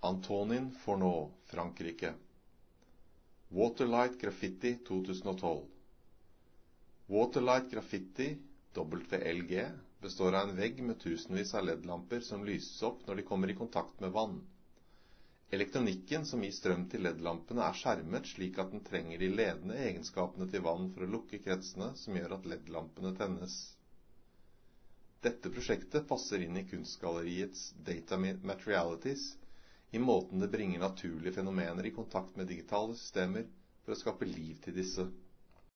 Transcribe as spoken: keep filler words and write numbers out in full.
Antonin Fourneau, Frankrike. Waterlight Graffiti to tusen og tolv. Waterlight Graffiti, W L G, består av en vegg med tusenvis av L E D-lamper som lyses opp når de kommer i kontakt med vann. Elektronikken som gir strøm til L E D-lampene er skjermet slik at den trenger de ledende egenskapene til vann for å lukke kretsene som gjør at L E D-lampene tennes. Dette prosjektet passer inn i kunstgalleriets Data Materialities, i måten det bringer naturlige fenomener i kontakt med digitale systemer for å skape liv til disse.